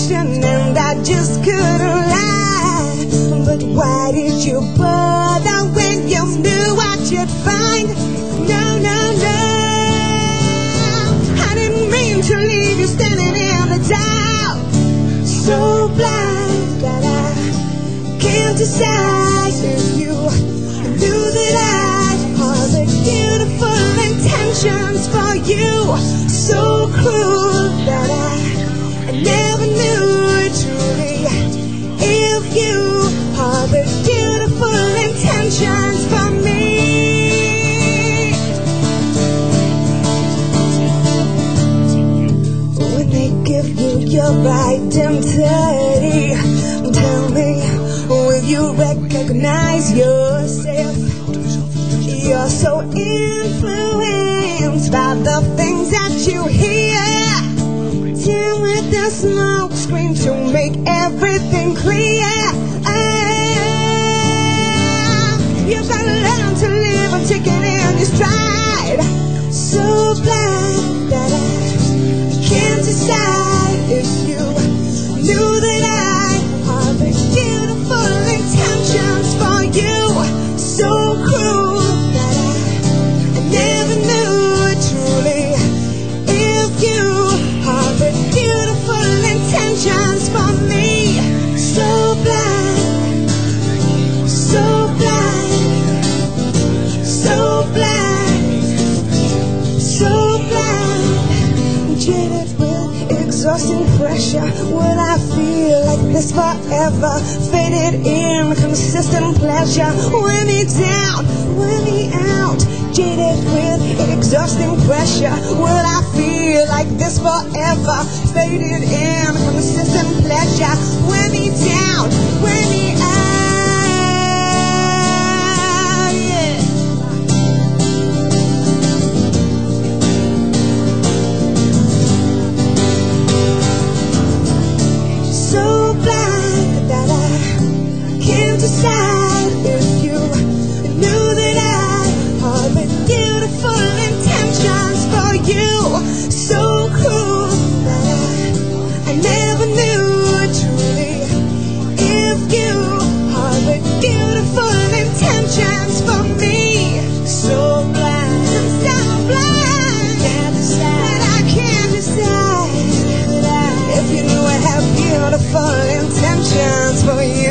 passion and I just couldn't lie. But why did you bother when you knew what you'd find? No, no, no, I didn't mean to leave you standing in the dark, so blind that I can't decide if you knew that I harbored beautiful intentions for you, so cruel that I never knew truly if you harbored beautiful intentions for me. When they give you your identity, tell me, will you recognize yourself? You're so influenced by the things that you hear. Dim with the smoke screen to make everything clear. You've got to learn to live and take it in your stride. So blind that I can't decide if you knew that I harbored beautiful intentions for you, so cruel that I never knew truly if you harbored beautiful intentions for me, so blind, so blind, so blind, so blind, jaded with exhausting pressure. Will I feel like this forever? Faded in consistent pleasure. Wear me down, wear me out. Jaded with exhausting pressure. Will I feel like this forever? Faded in consistent pleasure. Wear me down, wear me out. Yeah. So blind that I can't decide if you knew that I harbored beautiful intentions for you, so cruel that I never knew truly if you harbored beautiful intentions for me, so blind, so blind that I can't decide if you knew I have beautiful intentions for you.